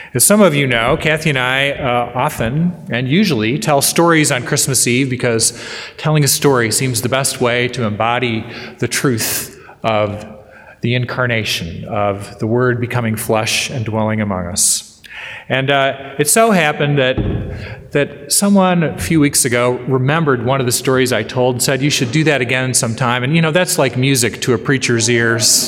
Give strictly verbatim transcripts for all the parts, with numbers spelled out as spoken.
As some of you know, Kathy and I uh, often and usually tell stories on Christmas Eve because telling a story seems the best way to embody the truth of the incarnation, of the Word becoming flesh and dwelling among us. And uh, it so happened that, that someone a few weeks ago remembered one of the stories I told and said, you should do that again sometime. And you know, that's like music to a preacher's ears.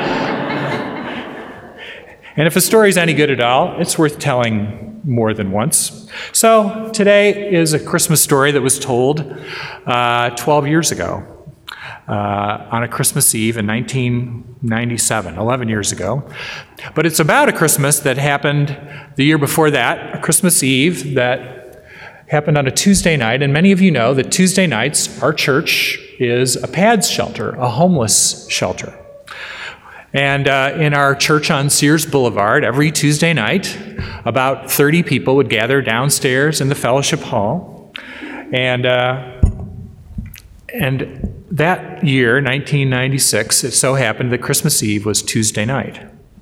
And if a story's any good at all, it's worth telling more than once. So today is a Christmas story that was told uh, twelve years ago uh, on a Christmas Eve in nineteen ninety-seven, eleven years ago. But it's about a Christmas that happened the year before that, a Christmas Eve that happened on a Tuesday night. And many of you know that Tuesday nights, our church is a P A D S shelter, a homeless shelter. And uh, in our church on Sears Boulevard, every Tuesday night, about thirty people would gather downstairs in the fellowship hall. And uh, and that year, nineteen ninety-six, it so happened that Christmas Eve was Tuesday night.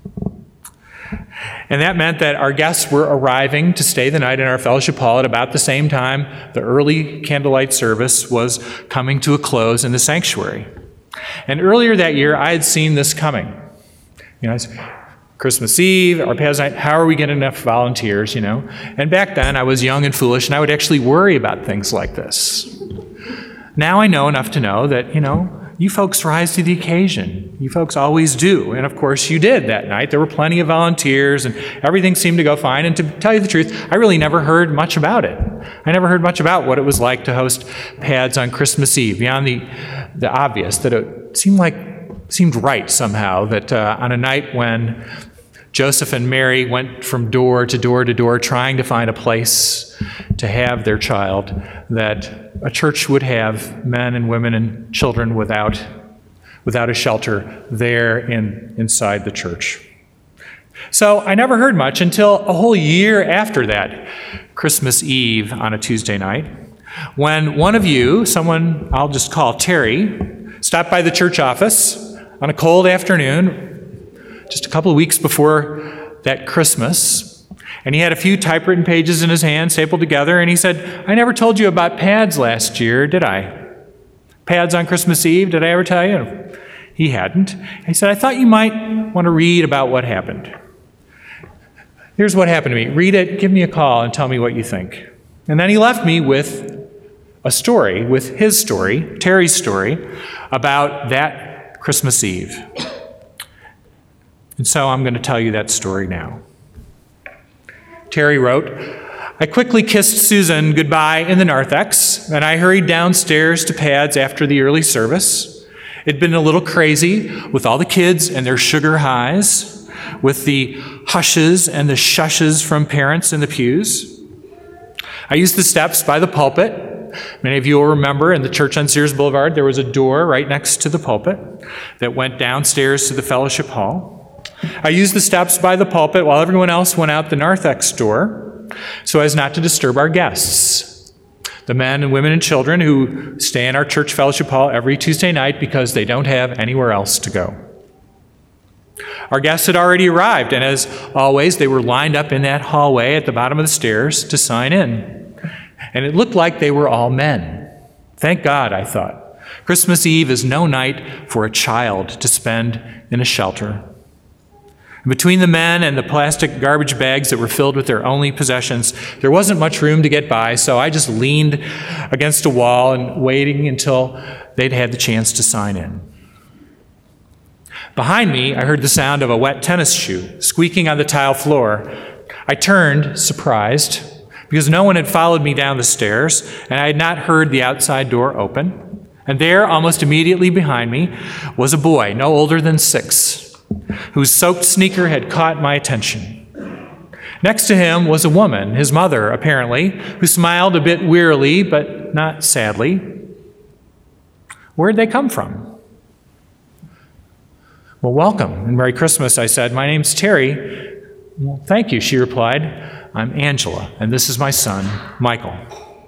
And that meant that our guests were arriving to stay the night in our fellowship hall at about the same time the early candlelight service was coming to a close in the sanctuary. And earlier that year, I had seen this coming. You know, it's Christmas Eve, our P A D S night, how are we getting enough volunteers, you know? And back then, I was young and foolish, and I would actually worry about things like this. Now I know enough to know that, you know, you folks rise to the occasion. You folks always do. And of cours you did that night. There were plenty of volunteers, and everything seemed to go fine. And to tell you the truth, I really never heard much about it. I never heard much about what it was like to host P A D S on Christmas Eve, beyond the, the obvious, that it seemed like seemed right somehow that uh, on a night when Joseph and Mary went from door to door to door trying to find a place to have their child, that a church would have men and women and children without, without a shelter there in, inside the church. So I never heard much until a whole year after that Christmas Eve on a Tuesday night, when one of you, someone I'll just call Terry, stopped by the church office on a cold afternoon, just a couple of weeks before that Christmas, and he had a few typewritten pages in his hand stapled together, and he said, I never told you about P A D S last year, did I? P A D S on Christmas Eve, did I ever tell you? He hadn't. He said, I thought you might want to read about what happened. Here's what happened to me. Read it, give me a call, and tell me what you think. And then he left me with a story, with his story, Terry's story, about that Christmas Eve. And so I'm going to tell you that story now. Terry wrote, I quickly kissed Susan goodbye in the narthex, and I hurried downstairs to P A D S after the early service. It'd been a little crazy with all the kids and their sugar highs, with the hushes and the shushes from parents in the pews. I used the steps by the pulpit. Many of you will remember in the church on Sears Boulevard, there was a door right next to the pulpit that went downstairs to the fellowship hall. I used the steps by the pulpit while everyone else went out the narthex door so as not to disturb our guests, the men and women and children who stay in our church fellowship hall every Tuesday night because they don't have anywhere else to go. Our guests had already arrived, and as always, they were lined up in that hallway at the bottom of the stairs to sign in. And it looked like they were all men. Thank God, I thought. Christmas Eve is no night for a child to spend in a shelter. And between the men and the plastic garbage bags that were filled with their only possessions, there wasn't much room to get by, so I just leaned against a wall and waiting until they'd had the chance to sign in. Behind me, I heard the sound of a wet tennis shoe squeaking on the tile floor. I turned, surprised, because no one had followed me down the stairs, and I had not heard the outside door open. And there, almost immediately behind me, was a boy no older than six, whose soaked sneaker had caught my attention. Next to him was a woman, his mother, apparently, who smiled a bit wearily, but not sadly. Where'd they come from? Well, welcome and Merry Christmas, I said. My name's Terry. Well, thank you, she replied. I'm Angela, and this is my son, Michael.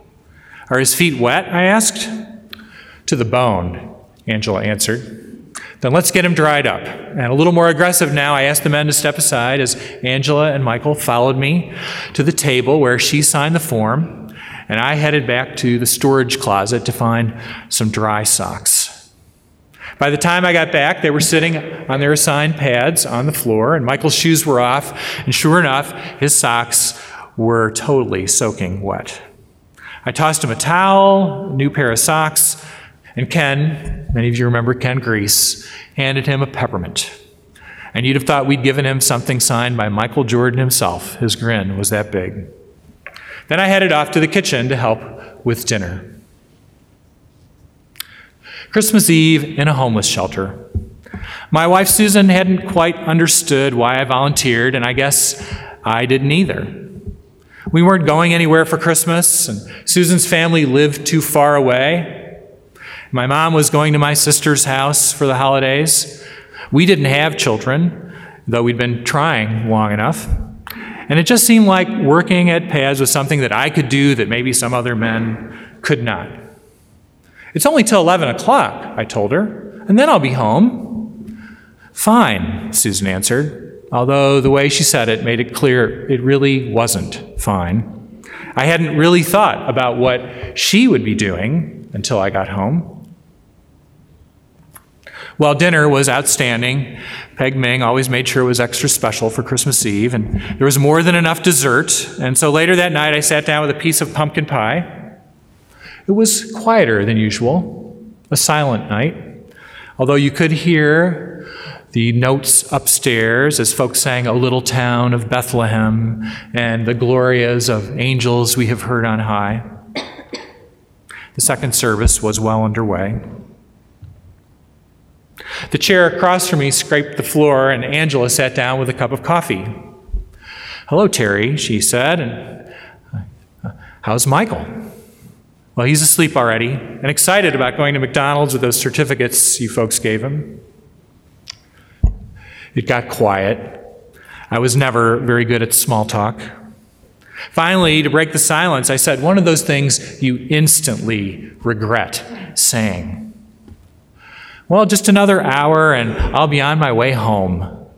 Are his feet wet? I asked. To the bone, Angela answered. Then let's get him dried up. And a little more aggressive now, I asked the men to step aside as Angela and Michael followed me to the table where she signed the form, and I headed back to the storage closet to find some dry socks. By the time I got back, they were sitting on their assigned pads on the floor, and Michael's shoes were off, and sure enough, his socks were totally soaking wet. I tossed him a towel, a new pair of socks, and Ken, many of you remember Ken Grease, handed him a peppermint. And you'd have thought we'd given him something signed by Michael Jordan himself. His grin was that big. Then I headed off to the kitchen to help with dinner. Christmas Eve in a homeless shelter. My wife Susan hadn't quite understood why I volunteered, and I guess I didn't either. We weren't going anywhere for Christmas, and Susan's family lived too far away. My mom was going to my sister's house for the holidays. We didn't have children, though we'd been trying long enough. And it just seemed like working at pads was something that I could do that maybe some other men could not. It's only till eleven o'clock, I told her, and then I'll be home. Fine, Susan answered, although the way she said it made it clear it really wasn't fine. I hadn't really thought about what she would be doing until I got home. Well, dinner was outstanding. Peg Ming always made sure it was extra special for Christmas Eve, and there was more than enough dessert. And so later that night, I sat down with a piece of pumpkin pie. It was quieter than usual, a silent night, although you could hear the notes upstairs as folks sang "O Little Town of Bethlehem" and the glorias of angels we have heard on high. The second service was well underway. The chair across from me scraped the floor, and Angela sat down with a cup of coffee. "Hello, Terry," she said, and uh, "how's Michael?" "Well, he's asleep already and excited about going to McDonald's with those certificates you folks gave him." It got quiet. I was never very good at small talk. Finally, to break the silence, I said one of those things you instantly regret saying. "Well, just another hour and I'll be on my way home."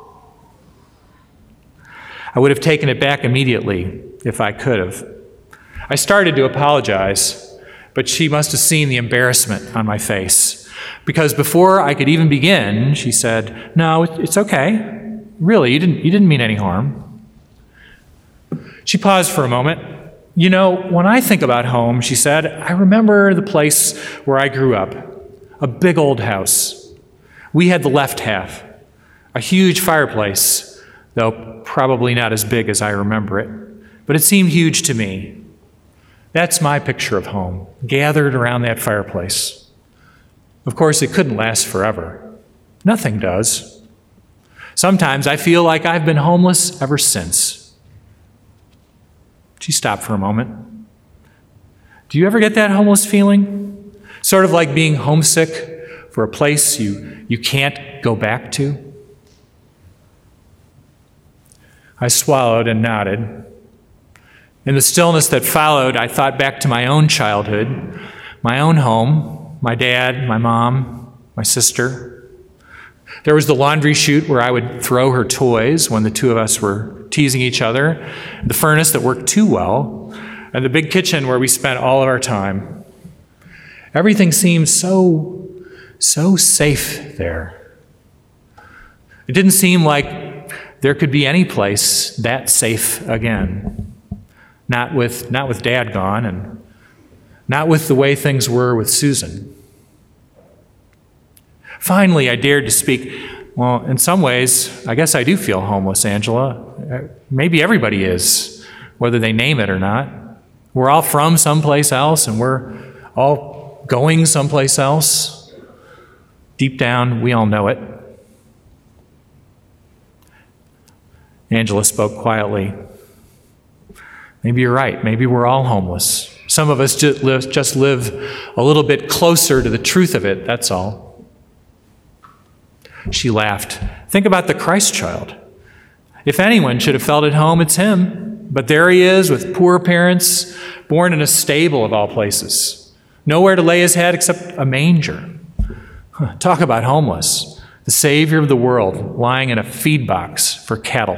I would have taken it back immediately if I could have. I started to apologize, but she must have seen the embarrassment on my face. Because before I could even begin, she said, "No, it's okay. Really, you didn't, you didn't mean any harm." She paused for a moment. "You know, when I think about home," she said, "I remember the place where I grew up. A big old house. We had the left half, a huge fireplace, though probably not as big as I remember it, but it seemed huge to me. That's my picture of home, gathered around that fireplace. Of course, it couldn't last forever. Nothing does. Sometimes I feel like I've been homeless ever since." She stopped for a moment. "Do you ever get that homeless feeling? Sort of like being homesick for a place you, you can't go back to?" I swallowed and nodded. In the stillness that followed, I thought back to my own childhood, my own home, my dad, my mom, my sister. There was the laundry chute where I would throw her toys when the two of us were teasing each other, the furnace that worked too well, and the big kitchen where we spent all of our time. Everything seemed so, so safe there. It didn't seem like there could be any place that safe again. Not with, not with Dad gone, and not with the way things were with Susan. Finally, I dared to speak. "Well, in some ways, I guess I do feel homeless, Angela. Maybe everybody is, whether they name it or not. We're all from someplace else, and we're all going someplace else. Deep down, we all know it." Angela spoke quietly. "Maybe you're right. Maybe we're all homeless. Some of us just live, just live a little bit closer to the truth of it, that's all." She laughed. "Think about the Christ child. If anyone should have felt at home, it's him. But there he is with poor parents, born in a stable of all places. Nowhere to lay his head except a manger. Talk about homeless. The Savior of the world lying in a feed box for cattle.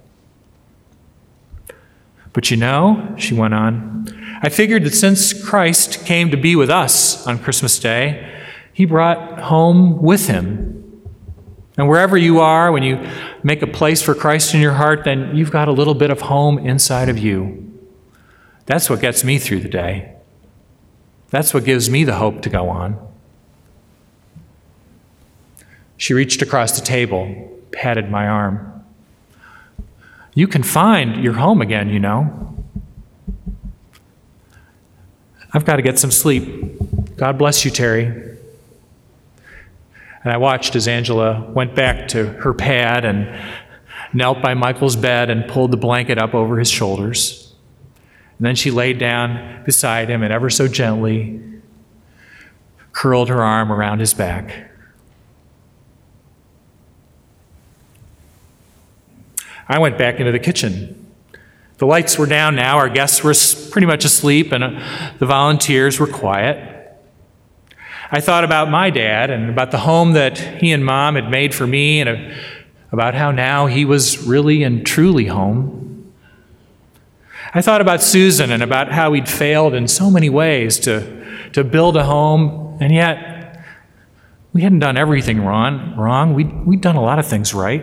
But you know, she went on, I figured that since Christ came to be with us on Christmas Day, he brought home with him. And wherever you are, when you make a place for Christ in your heart, then you've got a little bit of home inside of you. That's what gets me through the day. That's what gives me the hope to go on. She reached across the table, patted my arm. You can find your home again, you know. I've got to get some sleep. God bless you, Terry. And I watched as Angela went back to her pad and knelt by Michael's bed and pulled the blanket up over his shoulders. And then she laid down beside him and ever so gently curled her arm around his back. I went back into the kitchen. The lights were down now, our guests were pretty much asleep, and uh, the volunteers were quiet. I thought about my dad and about the home that he and Mom had made for me, and uh, about how now he was really and truly home. I thought about Susan and about how he'd failed in so many ways to, to build a home, and yet we hadn't done everything wrong. wrong. We'd, we'd done a lot of things right.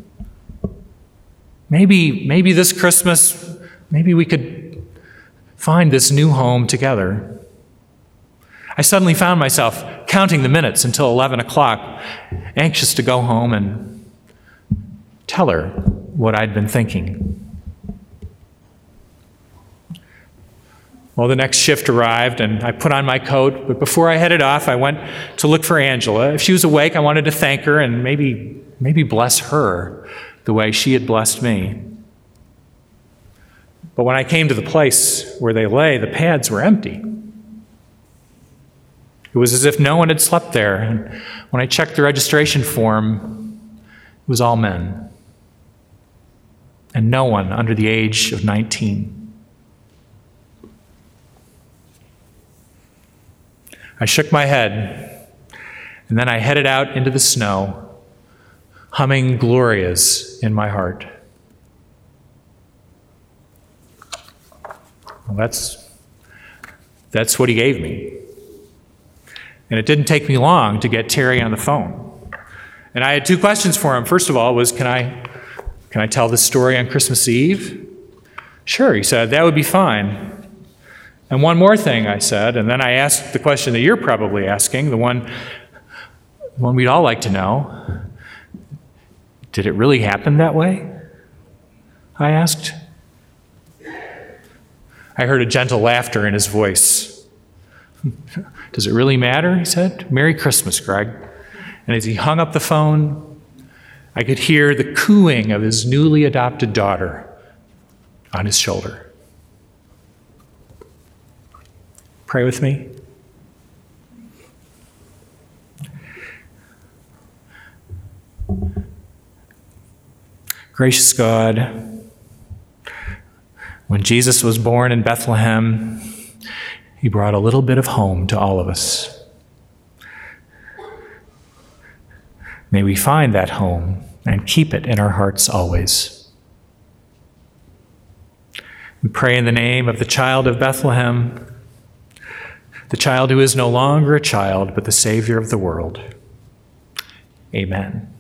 Maybe, maybe this Christmas, maybe we could find this new home together. I suddenly found myself counting the minutes until eleven o'clock, anxious to go home and tell her what I'd been thinking. Well, the next shift arrived, and I put on my coat, but before I headed off, I went to look for Angela. If she was awake, I wanted to thank her and maybe, maybe bless her the way she had blessed me. But when I came to the place where they lay, the pads were empty. It was as if no one had slept there. And when I checked the registration form, it was all men. And no one under the age of nineteen. I shook my head, and then I headed out into the snow, humming Glorias in my heart. Well, that's, that's what he gave me. And it didn't take me long to get Terry on the phone. And I had two questions for him. First of all was, can I, can I tell this story on Christmas Eve? Sure, he said, that would be fine. And one more thing, I said, and then I asked the question that you're probably asking, the one, the one we'd all like to know. Did it really happen that way? I asked. I heard a gentle laughter in his voice. Does it really matter? He said. Merry Christmas, Greg. And as he hung up the phone, I could hear the cooing of his newly adopted daughter on his shoulder. Pray with me. Gracious God, when Jesus was born in Bethlehem, he brought a little bit of home to all of us. May we find that home and keep it in our hearts always. We pray in the name of the child of Bethlehem, the child who is no longer a child, but the Savior of the world. Amen.